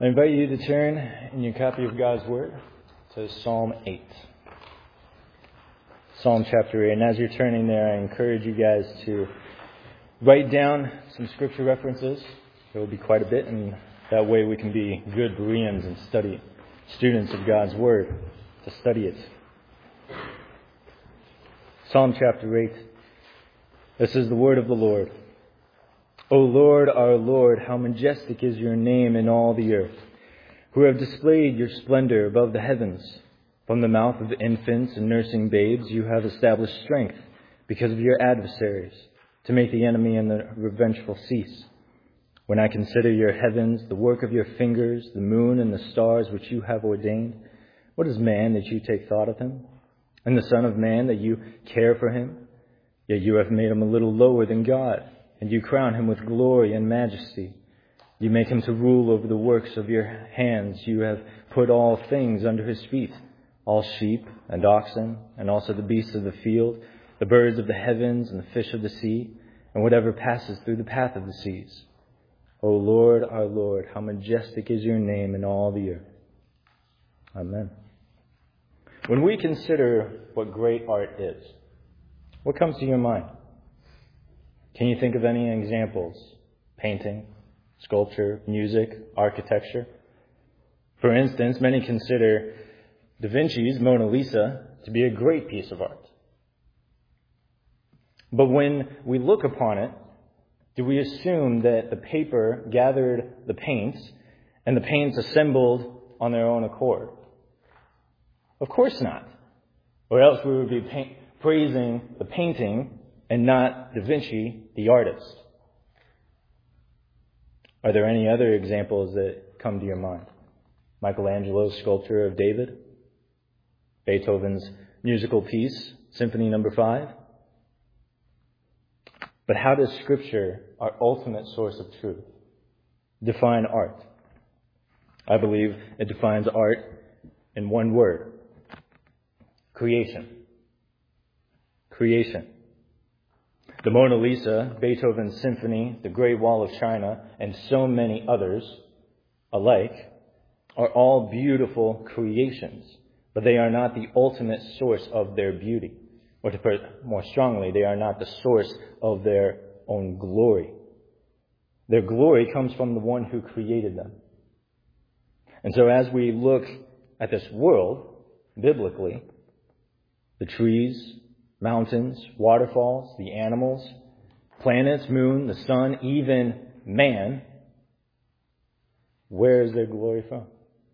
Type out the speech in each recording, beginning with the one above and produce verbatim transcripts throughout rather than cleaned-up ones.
I invite you to turn in your copy of God's Word to Psalm eight. Psalm chapter eight. And as you're turning there, I encourage you guys to write down some scripture references. There will be quite a bit, and that way we can be good Bereans and study students of God's Word to study it. Psalm chapter eight. This is the word of the Lord. O Lord, our Lord, how majestic is your name in all the earth, who have displayed your splendor above the heavens. From the mouth of infants and nursing babes you have established strength because of your adversaries, to make the enemy and the revengeful cease. When I consider your heavens, the work of your fingers, the moon and the stars which you have ordained, what is man that you take thought of him, and the son of man that you care for him? Yet you have made him a little lower than God, and you crown him with glory and majesty. You make him to rule over the works of your hands. You have put all things under his feet, all sheep and oxen, and also the beasts of the field, the birds of the heavens and the fish of the sea, and whatever passes through the path of the seas. O Lord, our Lord, how majestic is your name in all the earth. Amen. When we consider what great art is, what comes to your mind? Can you think of any examples? Painting, sculpture, music, architecture? For instance, many consider Da Vinci's Mona Lisa to be a great piece of art. But when we look upon it, do we assume that the paper gathered the paints and the paints assembled on their own accord? Of course not. Or else we would be paint- praising the painting and not Da Vinci, the artist. Are there any other examples that come to your mind? Michelangelo's sculpture of David? Beethoven's musical piece, Symphony Number Five? But how does Scripture, our ultimate source of truth, define art? I believe it defines art in one word: creation. Creation. The Mona Lisa, Beethoven's Symphony, the Great Wall of China, and so many others alike are all beautiful creations, but they are not the ultimate source of their beauty. Or to put it more strongly, they are not the source of their own glory. Their glory comes from the one who created them. And so as we look at this world, biblically, the trees, mountains, waterfalls, the animals, planets, moon, the sun, even man, where is their glory from?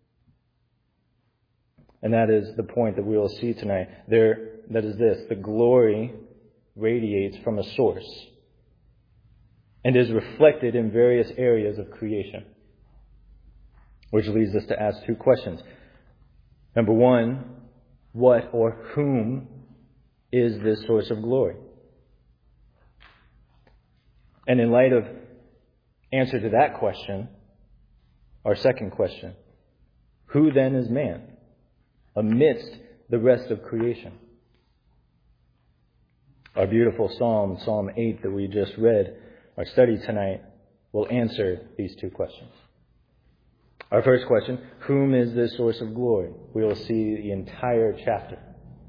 And that is the point that we will see tonight. There, that is this: the glory radiates from a source and is reflected in various areas of creation. Which leads us to ask two questions. Number one, what or whom is this source of glory? And in light of answer to that question, our second question: who then is man amidst the rest of creation? Our beautiful psalm, Psalm eight, that we just read, our study tonight, will answer these two questions. Our first question: whom is this source of glory? We will see the entire chapter.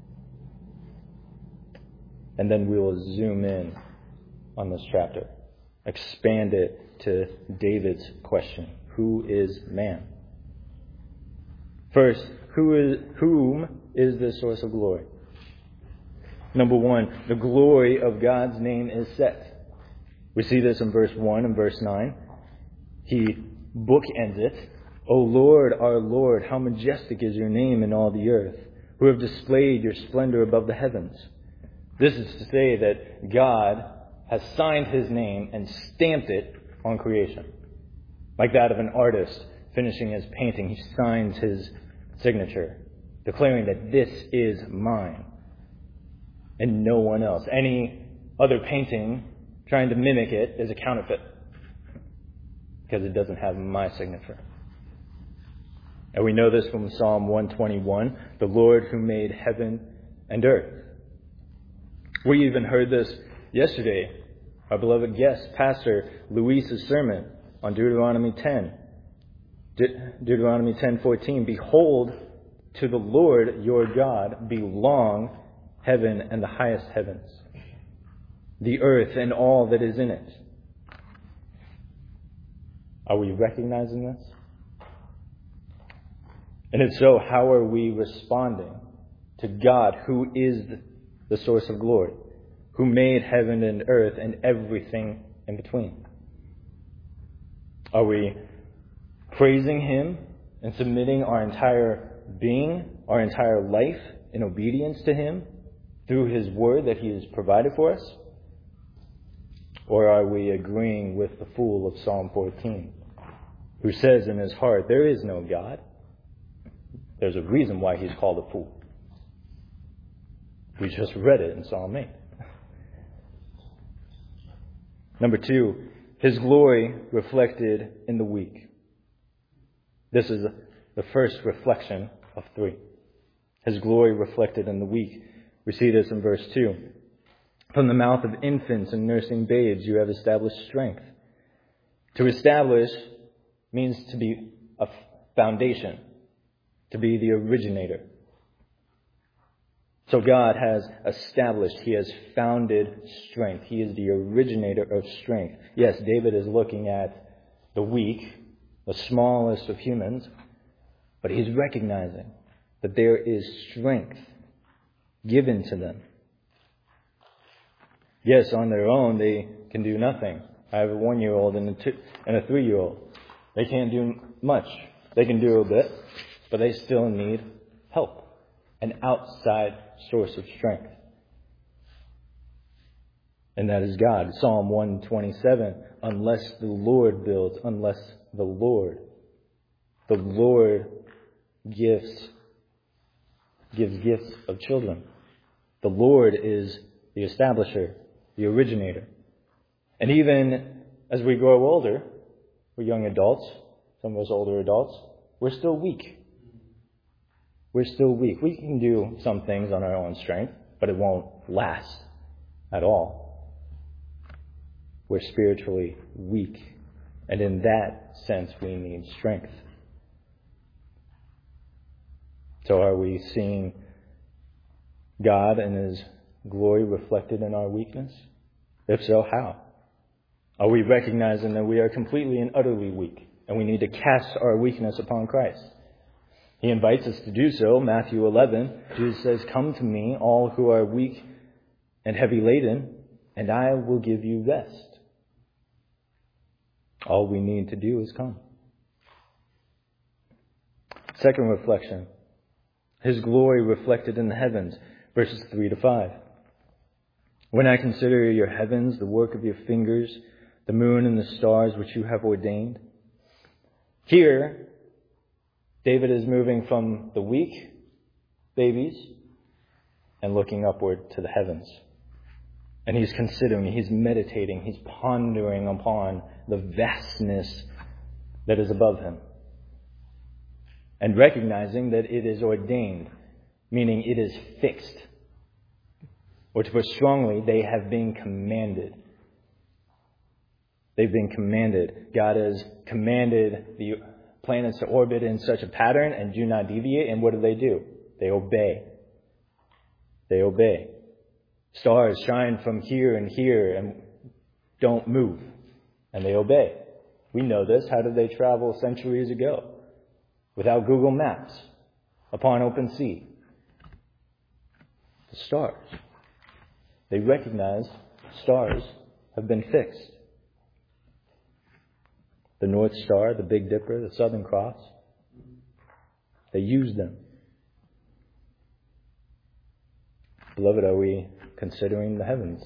And then we will zoom in on this chapter, expand it to David's question: who is man? First, who is, whom is this source of glory? Number one, the glory of God's name is set. We see this in verse one and verse nine. He bookends it. O Lord, our Lord, how majestic is your name in all the earth, who have displayed your splendor above the heavens. This is to say that God has signed his name and stamped it on creation. Like that of an artist finishing his painting, he signs his signature, declaring that this is mine and no one else. Any other painting trying to mimic it is a counterfeit because it doesn't have my signature. And we know this from Psalm one twenty-one, the Lord who made heaven and earth. We even heard this yesterday. Our beloved guest, Pastor Luis's sermon on Deuteronomy ten, De- Deuteronomy ten fourteen, behold, to the Lord your God belong heaven and the highest heavens, the earth and all that is in it. Are we recognizing this? And if so, how are we responding to God, who is the source of glory, who made heaven and earth and everything in between? Are we praising Him and submitting our entire being, our entire life in obedience to Him through His word that He has provided for us? Or are we agreeing with the fool of Psalm fourteen, who says in his heart, there is no God? There's a reason why he's called a fool. We just read it in Psalm eight. Number two, His glory reflected in the weak. This is the first reflection of three. His glory reflected in the weak. We see this in verse two. From the mouth of infants and nursing babes you have established strength. To establish means to be a foundation, to be the originator. So God has established, He has founded strength. He is the originator of strength. Yes, David is looking at the weak, the smallest of humans, but he's recognizing that there is strength given to them. Yes, on their own, they can do nothing. I have a one-year-old and a, two, and a three-year-old. They can't do much. They can do a bit, but they still need help, an outside source of strength. And that is God. Psalm one twenty-seven, unless the Lord builds, unless the Lord, the Lord gives, gives gifts of children. The Lord is the establisher, the originator. And even as we grow older, we're young adults, some of us older adults, we're still weak. We're still weak. We can do some things on our own strength, but it won't last at all. We're spiritually weak. And in that sense, we need strength. So are we seeing God and His glory reflected in our weakness? If so, how? Are we recognizing that we are completely and utterly weak, and we need to cast our weakness upon Christ? He invites us to do so. Matthew eleven, Jesus says, come to me, all who are weak and heavy laden, and I will give you rest. All we need to do is come. Second reflection, His glory reflected in the heavens, verses three to five. When I consider your heavens, the work of your fingers, the moon and the stars which you have ordained. Here, David is moving from the weak babies and looking upward to the heavens. And he's considering, he's meditating, he's pondering upon the vastness that is above him. And recognizing that it is ordained, meaning it is fixed. Or to put strongly, they have been commanded. They've been commanded. God has commanded the planets to orbit in such a pattern and do not deviate. And what do they do? They obey. They obey. Stars shine from here and here and don't move. And they obey. We know this. How did they travel centuries ago? Without Google Maps. Upon open sea. The stars. They recognize stars have been fixed. The North Star, the Big Dipper, the Southern Cross. They use them. Beloved, are we considering the heavens?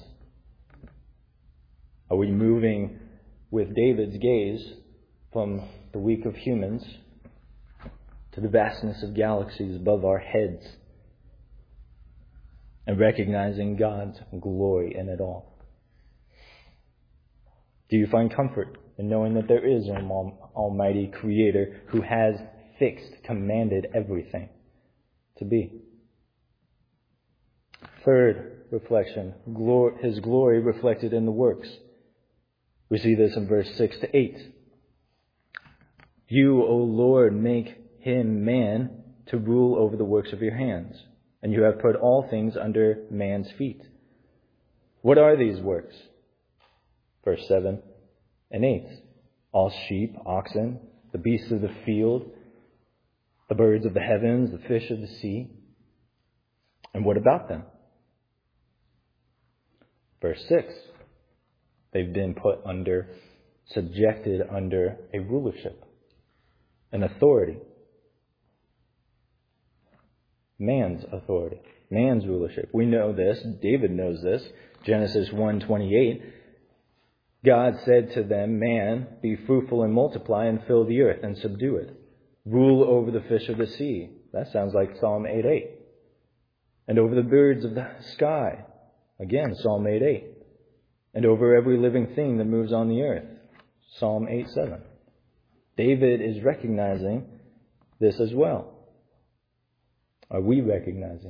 Are we moving with David's gaze from the weak of humans to the vastness of galaxies above our heads and recognizing God's glory in it all? Do you find comfort in knowing that there is an almighty creator who has fixed, commanded everything to be? Third reflection, His glory reflected in the works. We see this in verse six to eight. You, O Lord, make him man to rule over the works of your hands, and you have put all things under man's feet. What are these works? Verse seven and eight. All sheep, oxen, the beasts of the field, the birds of the heavens, the fish of the sea. And what about them? Verse six. They've been put under, subjected under a rulership, an authority. Man's authority, man's rulership. We know this. David knows this. Genesis one twenty-eight. God said to them, man, be fruitful and multiply and fill the earth and subdue it. Rule over the fish of the sea. That sounds like Psalm eight eight. And over the birds of the sky. Again, Psalm eight eight. And over every living thing that moves on the earth. Psalm eight seven. David is recognizing this as well. Are we recognizing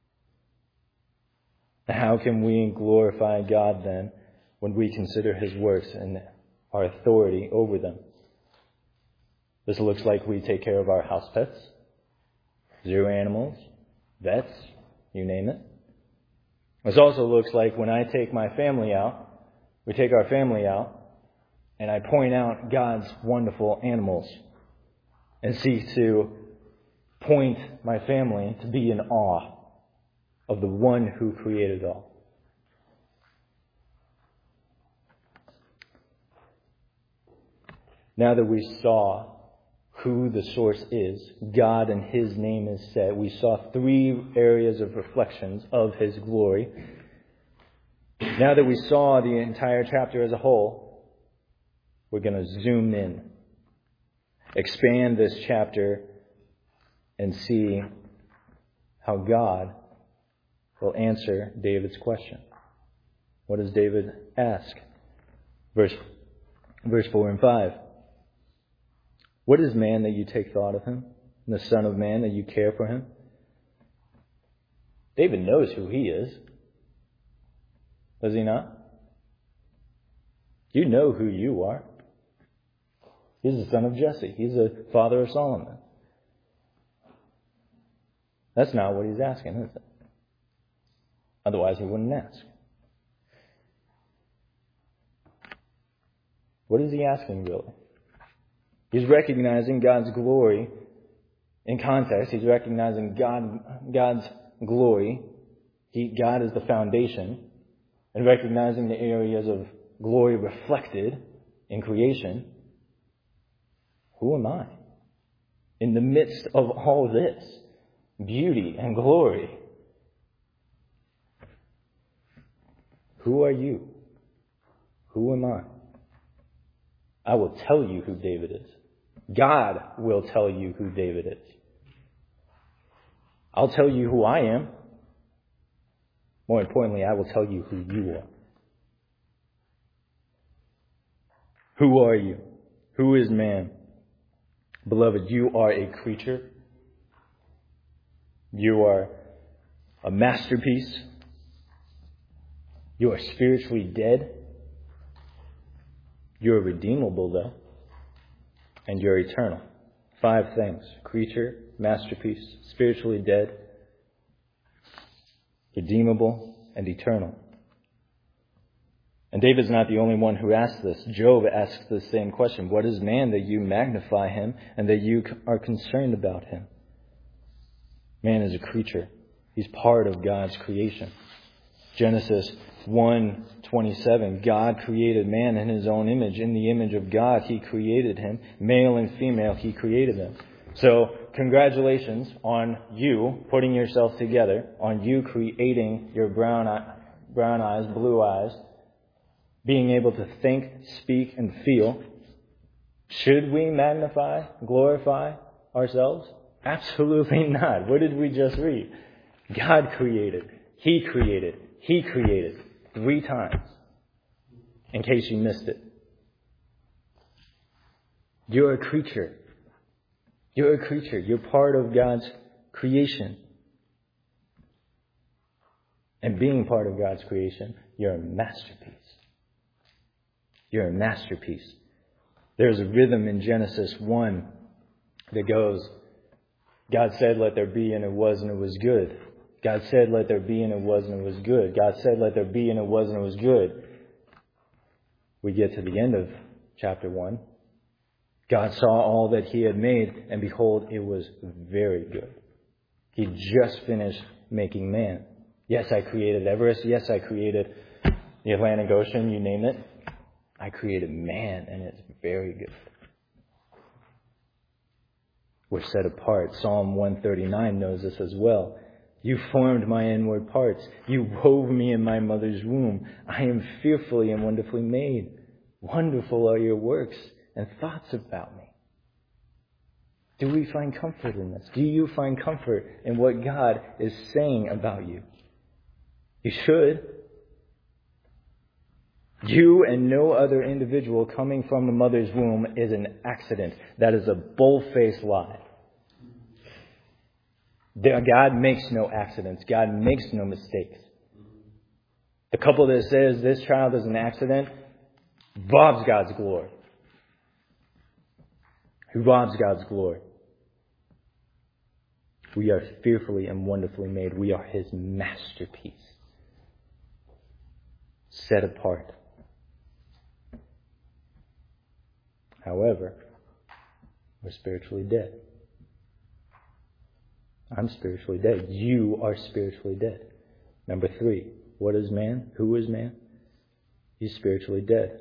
it? How can we glorify God then when we consider his works and our authority over them? This looks like we take care of our house pets, zoo animals, vets, you name it. This also looks like when I take my family out, we take our family out, and I point out God's wonderful animals and seek to point my family to be in awe of the one who created all. Now that we saw who the source is, God and his name is said, we saw three areas of reflections of his glory. Now that we saw the entire chapter as a whole, we're going to zoom in, expand this chapter, and see how God will answer David's question. What does David ask? Verse, verse four and five. What is man that you take thought of him? And the son of man that you care for him? David knows who he is. Does he not? You know who you are. He's the son of Jesse. He's the father of Solomon. That's not what he's asking, is it? Otherwise he wouldn't ask. What is he asking, really? He's recognizing God's glory in context. He's recognizing God, God's glory. He, God is the foundation. And recognizing the areas of glory reflected in creation. Who am I? In the midst of all this beauty and glory, who are you? Who am I? I will tell you who David is. God will tell you who David is. I'll tell you who I am. More importantly, I will tell you who you are. Who are you? Who is man? Beloved, you are a creature. You are a masterpiece. You are spiritually dead. You're redeemable, though. And you're eternal. Five things. Creature, masterpiece, spiritually dead, redeemable, and eternal. And David's not the only one who asks this. Job asks the same question. What is man that you magnify him and that you are concerned about him? Man is a creature. He's part of God's creation. Genesis one twenty-seven, God created man in his own image. In the image of God, he created him. Male and female, he created them. So, congratulations on you putting yourself together, on you creating your brown, eye, brown eyes, blue eyes, being able to think, speak, and feel. Should we magnify, glorify ourselves? Absolutely not. What did we just read? God created. He created. He created. Three times. In case you missed it. You're a creature. You're a creature. You're part of God's creation. And being part of God's creation, you're a masterpiece. You're a masterpiece. There's a rhythm in Genesis one that goes, God said, let there be, and it was, and it was good. God said, let there be, and it was, and it was good. God said, let there be, and it was, and it was good. We get to the end of chapter one. God saw all that he had made, and behold, it was very good. He just finished making man. Yes, I created Everest. Yes, I created the Atlantic Ocean, you name it. I created man, and it's very good. We're set apart. Psalm one thirty-nine knows this as well. You formed my inward parts. You wove me in my mother's womb. I am fearfully and wonderfully made. Wonderful are your works and thoughts about me. Do we find comfort in this? Do you find comfort in what God is saying about you? You should. You and no other individual coming from a mother's womb is an accident. That is a bull-faced lie. God makes no accidents. God makes no mistakes. The couple that says this child is an accident robs God's glory. He robs God's glory. We are fearfully and wonderfully made. We are His masterpiece. Set apart. However, we're spiritually dead. I'm spiritually dead. You are spiritually dead. Number three, what is man? Who is man? He's spiritually dead.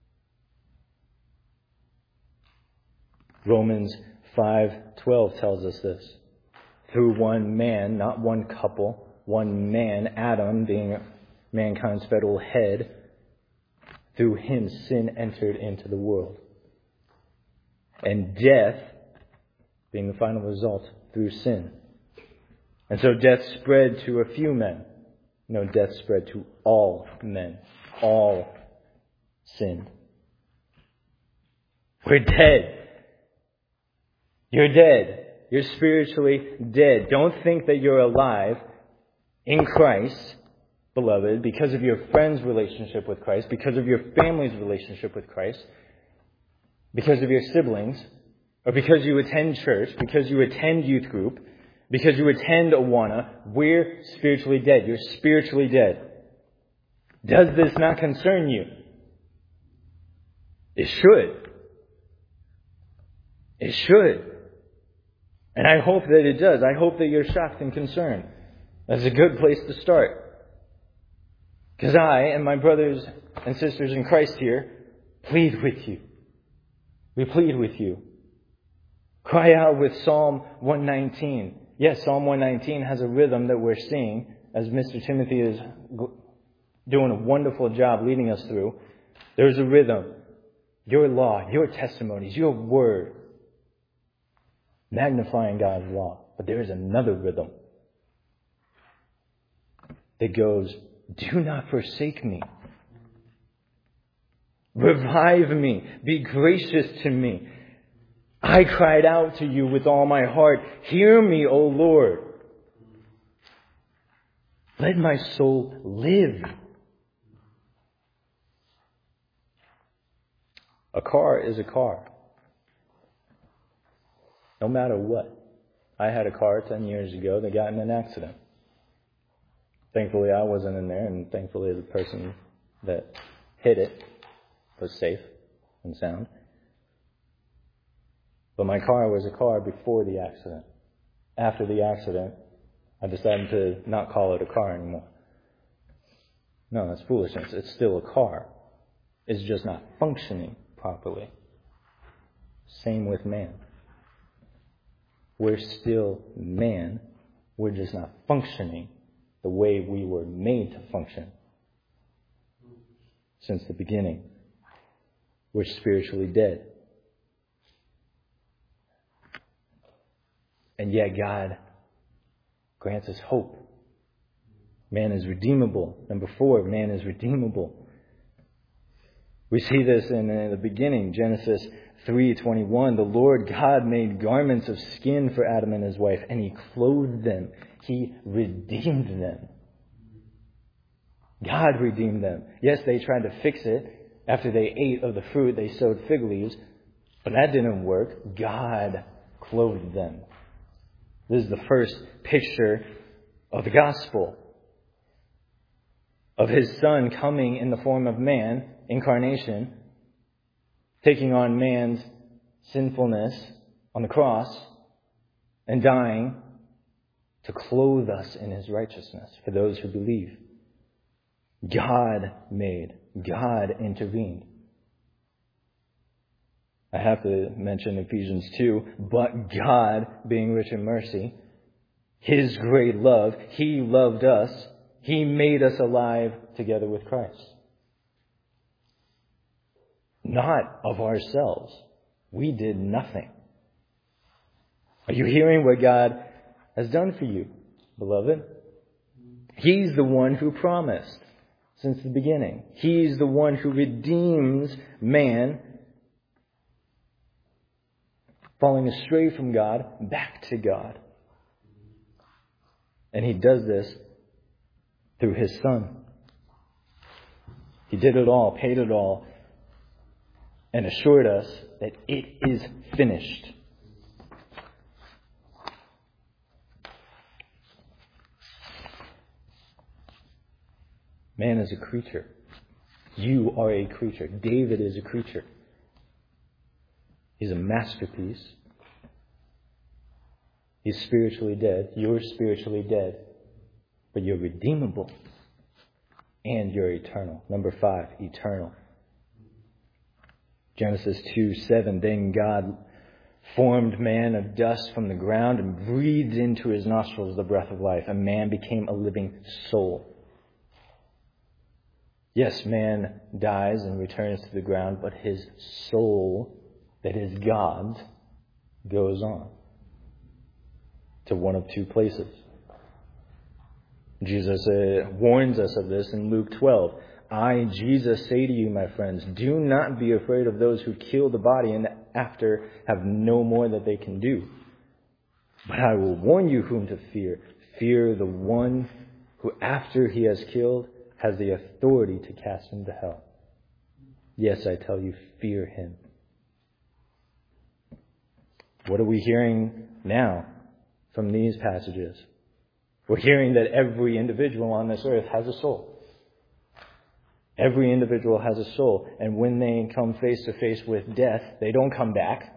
Romans five twelve tells us this. Through one man, not one couple, one man, Adam being mankind's federal head, through him sin entered into the world. And death being the final result through sin. And so death spread to a few men. No, death spread to all men. All sinned. We're dead. You're dead. You're spiritually dead. Don't think that you're alive in Christ, beloved, because of your friend's relationship with Christ, because of your family's relationship with Christ, because of your siblings, or because you attend church, because you attend youth group, because you attend Awana. We're spiritually dead. You're spiritually dead. Does this not concern you? It should. It should. And I hope that it does. I hope that you're shocked and concerned. That's a good place to start. Because I and my brothers and sisters in Christ here plead with you. We plead with you. Cry out with Psalm one nineteen. Yes, Psalm one nineteen has a rhythm that we're seeing, as Mister Timothy is doing a wonderful job leading us through. There's a rhythm. Your law, your testimonies, your word. Magnifying God's law. But there is another rhythm that goes, do not forsake me. Revive me. Be gracious to me. I cried out to you with all my heart. Hear me, O Lord. Let my soul live. A car is a car. No matter what. I had a car ten years ago that got in an accident. Thankfully, I wasn't in there, and thankfully the person that hit it was safe and sound. But my car was a car before the accident. After the accident, I decided to not call it a car anymore. No, that's foolishness. It's still a car. It's just not functioning properly. Same with man. We're still man. We're just not functioning the way we were made to function since the beginning. We're spiritually dead. And yet God grants us hope. Man is redeemable. Number four, man is redeemable. We see this in the beginning, Genesis three twenty-one. The Lord God made garments of skin for Adam and his wife, and He clothed them. He redeemed them. God redeemed them. Yes, they tried to fix it. After they ate of the fruit, they sewed fig leaves. But that didn't work. God clothed them. This is the first picture of the gospel, of his Son coming in the form of man, incarnation, taking on man's sinfulness on the cross, and dying to clothe us in his righteousness for those who believe. God made. God intervened. I have to mention Ephesians two, but God, being rich in mercy, his great love, he loved us. He made us alive together with Christ. Not of ourselves. We did nothing. Are you hearing what God has done for you, beloved? He's the one who promised since the beginning. He's the one who redeems man falling astray from God back to God. And he does this through his Son. He did it all, paid it all, and assured us that it is finished. Man is a creature. You are a creature. David is a creature. He's a masterpiece. He's spiritually dead. You're spiritually dead. But you're redeemable. And you're eternal. Number five, eternal. Genesis two seven, then God formed man of dust from the ground and breathed into his nostrils the breath of life, and man became a living soul. Yes, man dies and returns to the ground, but his soul, that is God's, goes on to one of two places. Jesus uh, warns us of this in Luke twelve. I, Jesus, say to you, my friends, do not be afraid of those who kill the body and after have no more that they can do. But I will warn you whom to fear. Fear the one who, after he has killed, has the authority to cast into hell. Yes, I tell you, fear him. What are we hearing now from these passages? We're hearing that every individual on this earth has a soul. Every individual has a soul. And when they come face to face with death, they don't come back.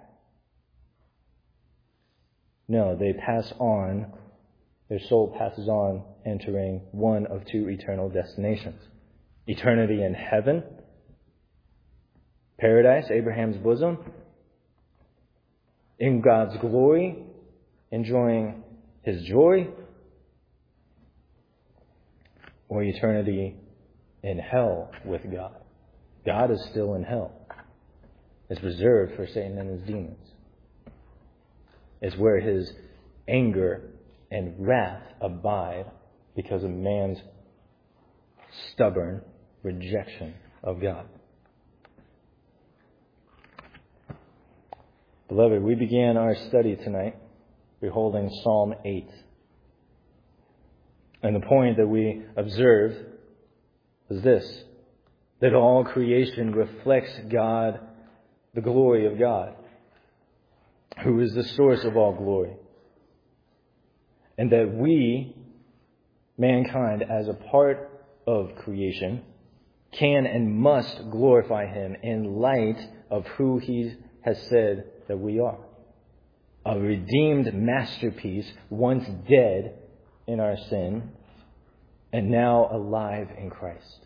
No, they pass on. Their soul passes on, entering one of two eternal destinations. Eternity in heaven, paradise, Abraham's bosom, in God's glory, enjoying his joy, or eternity in hell with God. God is still in hell. It's reserved for Satan and his demons. It's where his anger and wrath abide because of man's stubborn rejection of God. Beloved, we began our study tonight beholding Psalm eight. And the point that we observed was this, that all creation reflects God, the glory of God, who is the source of all glory. And that we, mankind, as a part of creation, can and must glorify him in light of who he has said that we are. A redeemed masterpiece, once dead in our sin, and now alive in Christ.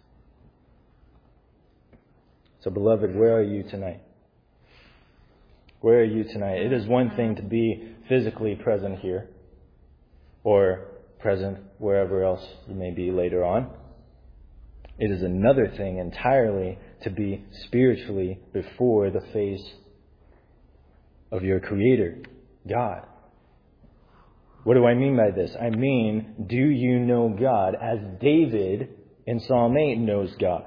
So, beloved, where are you tonight? Where are you tonight? It is one thing to be physically present here, or present wherever else you may be later on. It is another thing entirely to be spiritually before the face of your Creator, God. What do I mean by this? I mean, do you know God as David in Psalm eight knows God?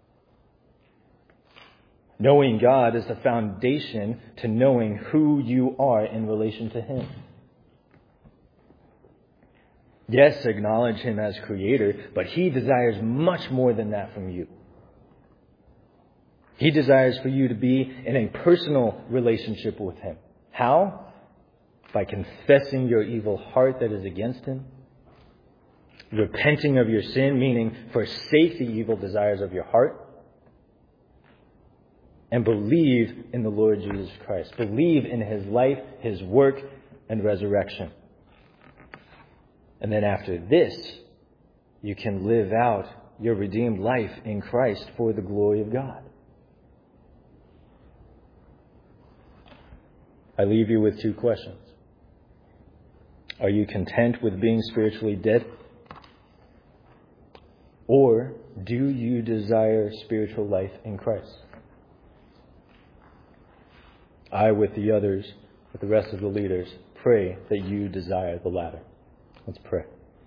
Knowing God is the foundation to knowing who you are in relation to him. Yes, acknowledge him as Creator, but he desires much more than that from you. He desires for you to be in a personal relationship with Him. How? By confessing your evil heart that is against Him, repenting of your sin, meaning forsake the evil desires of your heart, and believe in the Lord Jesus Christ. Believe in His life, His work, and resurrection. And then after this, you can live out your redeemed life in Christ for the glory of God. I leave you with two questions. Are you content with being spiritually dead? Or do you desire spiritual life in Christ? I, with the others, with the rest of the leaders, pray that you desire the latter. Let's pray.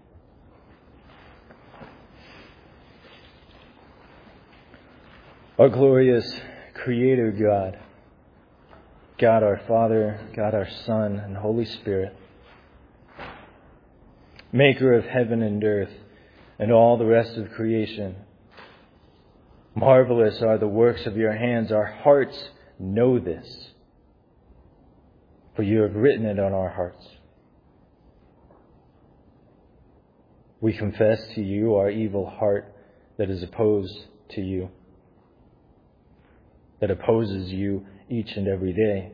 Our glorious Creator God, God our Father, God our Son, and Holy Spirit, Maker of heaven and earth and all the rest of creation, marvelous are the works of your hands. Our hearts know this, for you have written it on our hearts. We confess to you our evil heart that is opposed to you, that opposes you each and every day.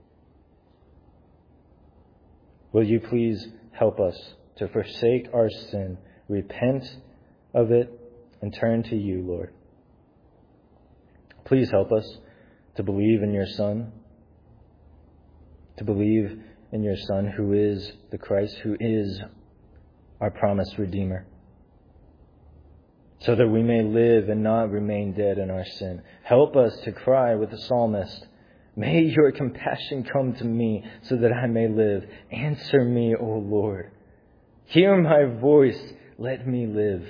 Will you please help us to forsake our sin, repent of it, and turn to you, Lord. Please help us to believe in your Son, to believe in your Son who is the Christ, who is our promised Redeemer, so that we may live and not remain dead in our sin. Help us to cry with the psalmist, may your compassion come to me so that I may live. Answer me, O Lord. Hear my voice. Let me live.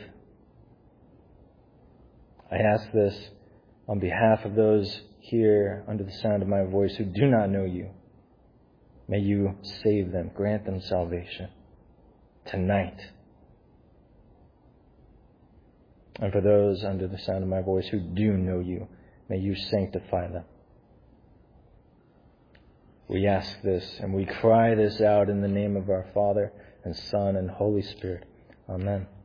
I ask this on behalf of those here under the sound of my voice who do not know you. May you save them, grant them salvation tonight. And for those under the sound of my voice who do know you, may you sanctify them. We ask this and we cry this out in the name of our Father and Son and Holy Spirit. Amen.